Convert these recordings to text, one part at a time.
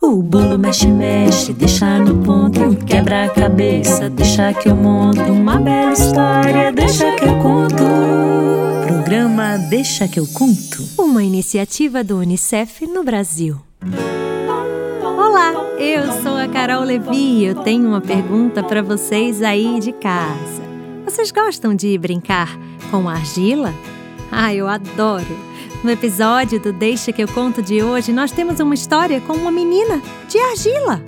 O bolo mexe, mexe, deixa no ponto. Quebra a cabeça, deixa que eu monto. Uma bela história, deixa que eu conto. Programa Deixa que eu conto. Uma iniciativa do UNICEF no Brasil. Olá, eu sou a Carol Levi e eu tenho uma pergunta para vocês aí de casa. Vocês gostam de brincar com argila? Eu adoro! No episódio do Deixa que eu conto de hoje, nós temos uma história com uma menina de argila.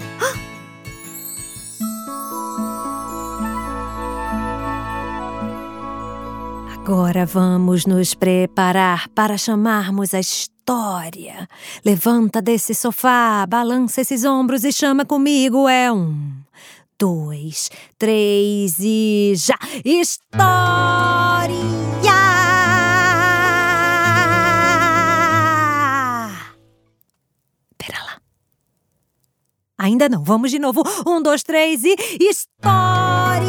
Agora vamos nos preparar para chamarmos a história. Levanta desse sofá, balança esses ombros e chama comigo. 1, 2, 3 e já! História! Pera lá. Ainda não, vamos de novo. 1, 2, 3 e história!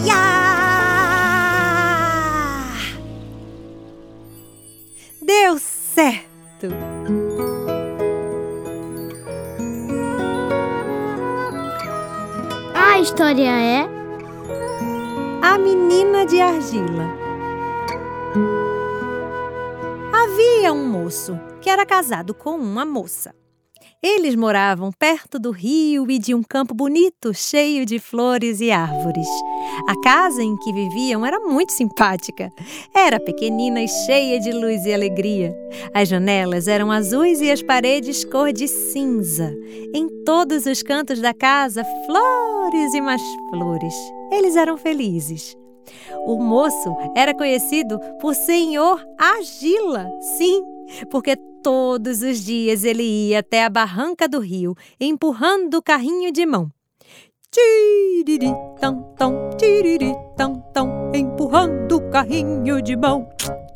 Deu certo! A história é A Menina de Argila. Havia um moço que era casado com uma moça. Eles moravam perto do rio e de um campo bonito, cheio de flores e árvores. A casa em que viviam era muito simpática. Era pequenina e cheia de luz e alegria. As janelas eram azuis e as paredes cor de cinza. Em todos os cantos da casa, flores e mais flores. Eles eram felizes. O moço era conhecido por Senhor Argila, sim, porque todos os dias ele ia até a barranca do rio, empurrando o carrinho de mão. Tiriri, tam, tam, tiriri, tam, tam, empurrando o carrinho de mão.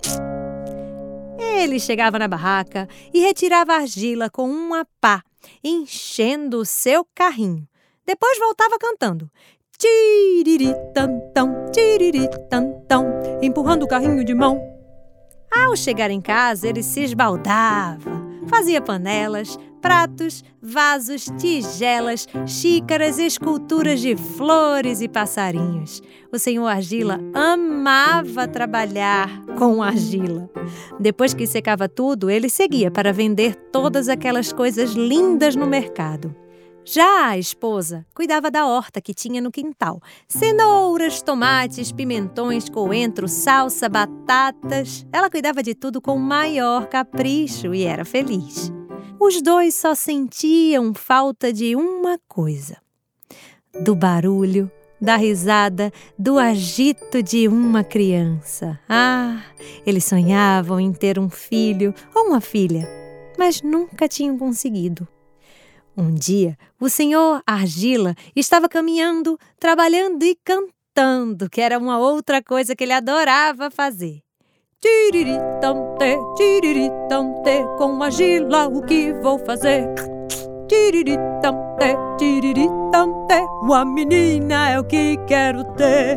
Ele chegava na barraca e retirava a argila com uma pá, enchendo o seu carrinho. Depois voltava cantando. Tiriri, tam, tam, tiriri, tam, tam, empurrando o carrinho de mão. Ao chegar em casa, ele se esbaldava. Fazia panelas, pratos, vasos, tigelas, xícaras, esculturas de flores e passarinhos. O senhor Argila amava trabalhar com argila. Depois que secava tudo, ele seguia para vender todas aquelas coisas lindas no mercado. Já a esposa cuidava da horta que tinha no quintal. Cenouras, tomates, pimentões, coentro, salsa, batatas. Ela cuidava de tudo com o maior capricho e era feliz. Os dois só sentiam falta de uma coisa: do barulho, da risada, do agito de uma criança. Eles sonhavam em ter um filho ou uma filha, mas nunca tinham conseguido. Um dia, o senhor Argila estava caminhando, trabalhando e cantando, que era uma outra coisa que ele adorava fazer. Tiriri-tam-te, com argila o que vou fazer? Tiriri-tam-te, uma menina é o que quero ter.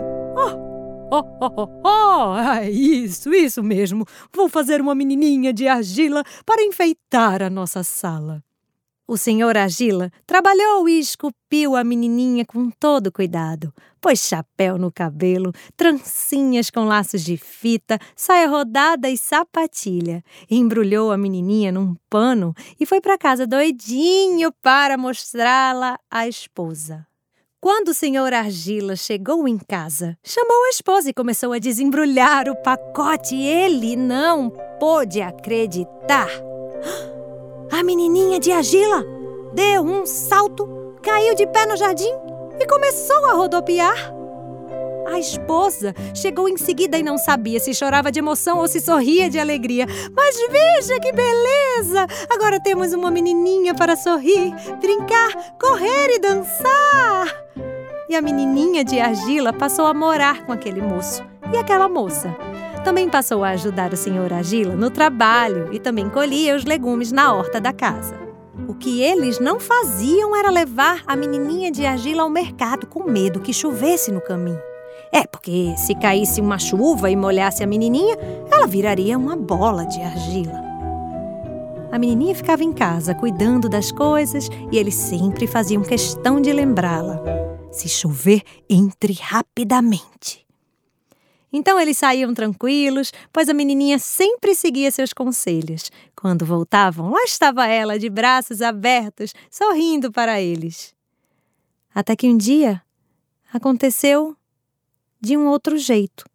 Isso mesmo. Vou fazer uma menininha de argila para enfeitar a nossa sala. O senhor Argila trabalhou e esculpiu a menininha com todo cuidado. Pôs chapéu no cabelo, trancinhas com laços de fita, saia rodada e sapatilha. Embrulhou a menininha num pano e foi para casa doidinho para mostrá-la à esposa. Quando o senhor Argila chegou em casa, chamou a esposa e começou a desembrulhar o pacote. Ele não pôde acreditar. A menininha de argila deu um salto, caiu de pé no jardim e começou a rodopiar. A esposa chegou em seguida e não sabia se chorava de emoção ou se sorria de alegria. Mas veja que beleza! Agora temos uma menininha para sorrir, brincar, correr e dançar. E a menininha de argila passou a morar com aquele moço e aquela moça. Também passou a ajudar o senhor Argila no trabalho e também colhia os legumes na horta da casa. O que eles não faziam era levar a menininha de argila ao mercado com medo que chovesse no caminho. Porque se caísse uma chuva e molhasse a menininha, ela viraria uma bola de argila. a menininha ficava em casa cuidando das coisas e eles sempre faziam questão de lembrá-la. Se chover, entre rapidamente. Então eles saíam tranquilos, pois a menininha sempre seguia seus conselhos. Quando voltavam, lá estava ela, de braços abertos, sorrindo para eles. Até que um dia aconteceu de um outro jeito.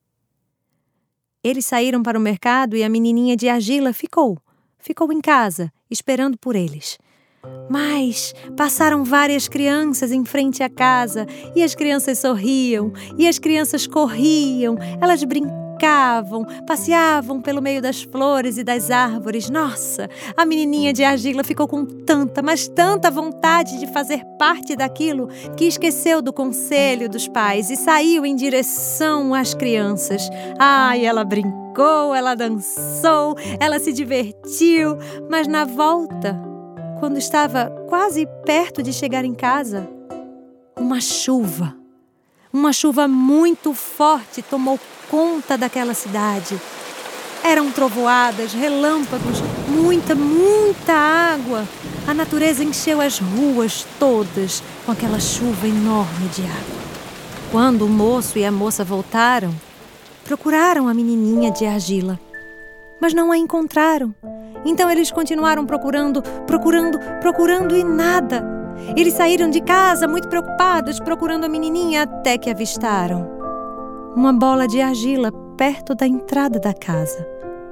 Eles saíram para o mercado e a menininha de argila ficou em casa, esperando por eles. Mas passaram várias crianças em frente à casa e as crianças sorriam e as crianças corriam, elas brincavam, passeavam pelo meio das flores e das árvores. Nossa, a menininha de argila ficou com tanta, mas tanta vontade de fazer parte daquilo que esqueceu do conselho dos pais e saiu em direção às crianças. Ai, ela brincou, ela dançou, ela se divertiu, mas na volta, quando estava quase perto de chegar em casa, uma chuva muito forte tomou conta daquela cidade. Eram trovoadas, relâmpagos, muita água. A natureza encheu as ruas todas com aquela chuva enorme de água. Quando o moço e a moça voltaram, procuraram a menininha de argila, mas não a encontraram. Então eles continuaram procurando e nada. Eles saíram de casa muito preocupados, procurando a menininha, até que avistaram uma bola de argila perto da entrada da casa.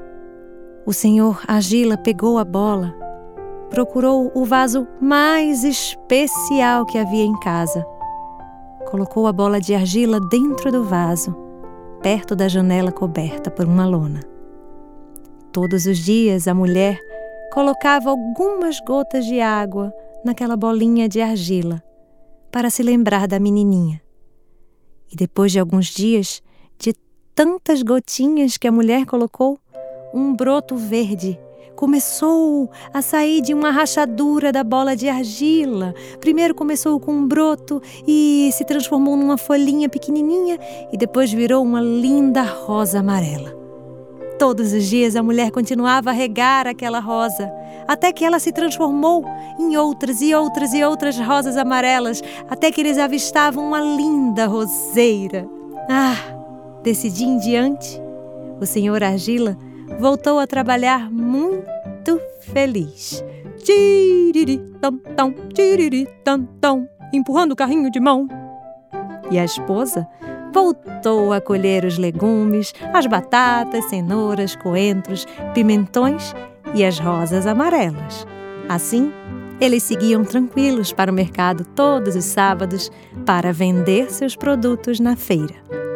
O senhor Argila pegou a bola, procurou o vaso mais especial que havia em casa. Colocou a bola de argila dentro do vaso, perto da janela coberta por uma lona. Todos os dias a mulher colocava algumas gotas de água naquela bolinha de argila para se lembrar da menininha. E depois de alguns dias, de tantas gotinhas que a mulher colocou, um broto verde começou a sair de uma rachadura da bola de argila. Primeiro começou com um broto e se transformou numa folhinha pequenininha e depois virou uma linda rosa amarela. Todos os dias a mulher continuava a regar aquela rosa, até que ela se transformou em outras e outras rosas amarelas, até que eles avistavam uma linda roseira. Desse dia em diante, o senhor Argila voltou a trabalhar muito feliz. Tiriri, tam, tam, tiriri, tam, tam, empurrando o carrinho de mão. E a esposa voltou a colher os legumes, as batatas, cenouras, coentros, pimentões e as rosas amarelas. Assim, eles seguiam tranquilos para o mercado todos os sábados para vender seus produtos na feira.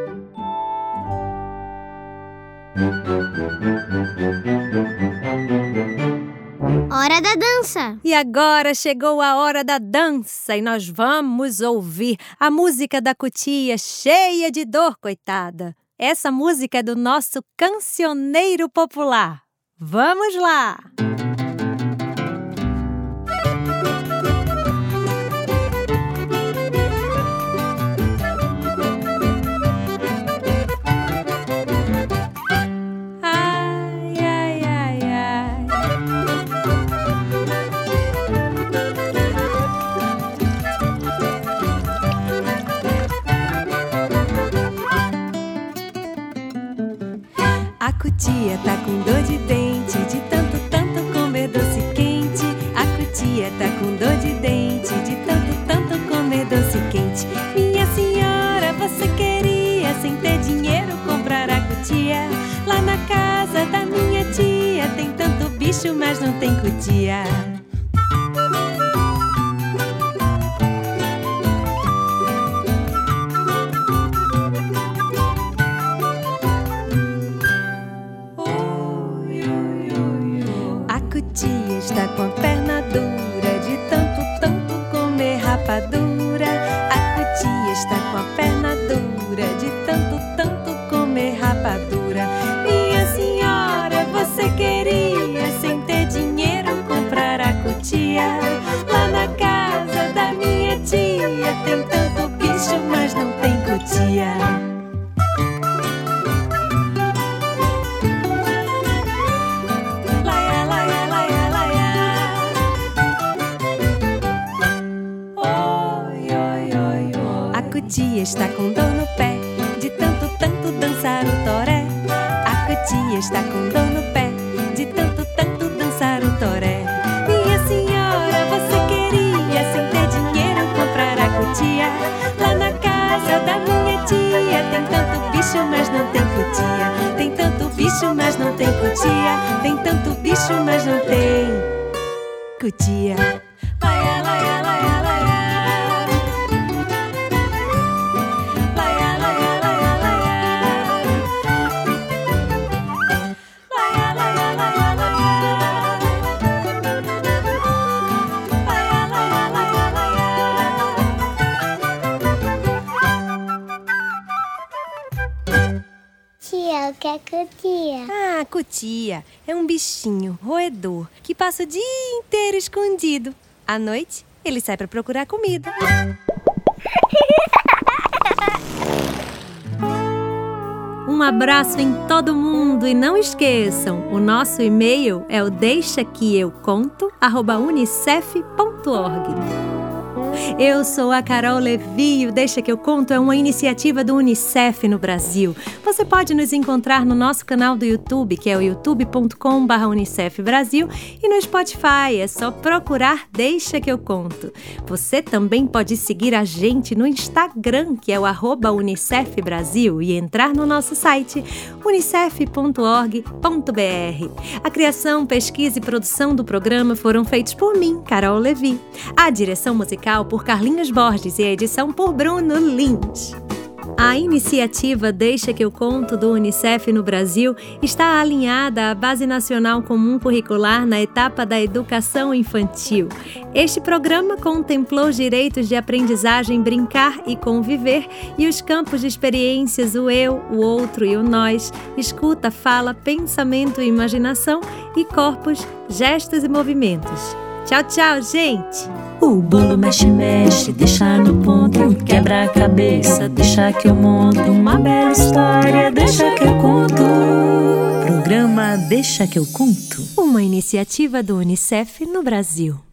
Hora da dança! E agora chegou a hora da dança e nós vamos ouvir a música da Cutia, cheia de dor, coitada. Essa música é do nosso cancioneiro popular. Vamos lá! A cutia tá com dor de dente, de tanto comer doce quente. A cutia tá com dor de dente, de tanto comer doce quente. Minha senhora, você queria, sem ter dinheiro, comprar a cutia? Lá na casa da minha tia tem tanto bicho, mas não tem cutia. Está com a perna dura de tanto comer rapadura. A cutia está com a perna dura de tanto comer rapadura. Minha senhora, você queria, sem ter dinheiro, comprar a cutia? Lá na casa da minha tia tem tanto bicho, mas não tem cutia. Laia, laia, laia, laia. cutia está com dor no pé, de tanto dançar o toré. A cutia está com dor no pé, de tanto dançar o toré. Minha senhora, você queria, sem ter dinheiro, comprar a cutia? Lá na casa da minha tia tem tanto bicho, mas não tem cutia. Tem tanto bicho, mas não tem cutia. Tem tanto bicho, mas não tem cutia. Laia, laia, laia, laia. Laia, laia, laia, laia. Laia, laia, laia, laia. Laia, laia, laia, laia. Tia, o que é cutia? Ah, cutia é um bichinho roedor que passa o dia inteiro escondido. À noite, ele sai para procurar comida. Um abraço em todo mundo e não esqueçam, o nosso e-mail é o deixaqueuconto@unicef.org. Eu sou a Carol Levi e o Deixa Que Eu Conto é uma iniciativa do Unicef no Brasil. Você pode nos encontrar no nosso canal do YouTube, que é o youtube.com/Unicef Brasil, e no Spotify, é só procurar Deixa Que Eu Conto. Você também pode seguir a gente no Instagram, que é o @Unicef Brasil, e entrar no nosso site unicef.org.br. A criação, pesquisa e produção do programa foram feitos por mim, Carol Levi. A direção musical por Carlinhos Borges e a edição por Bruno Lins. A iniciativa Deixa Que Eu Conto do Unicef no Brasil está alinhada à Base Nacional Comum Curricular na etapa da educação infantil. Este programa contemplou os direitos de aprendizagem, brincar e conviver e os campos de experiências o eu, o outro e o nós, escuta, fala, pensamento e imaginação e corpos, gestos e movimentos. Tchau, tchau, gente! O bolo mexe, mexe, deixa no ponto. Quebra a cabeça, deixa que eu monto. Uma bela história, deixa que eu conto. Programa Deixa Que Eu Conto. Uma iniciativa do Unicef no Brasil.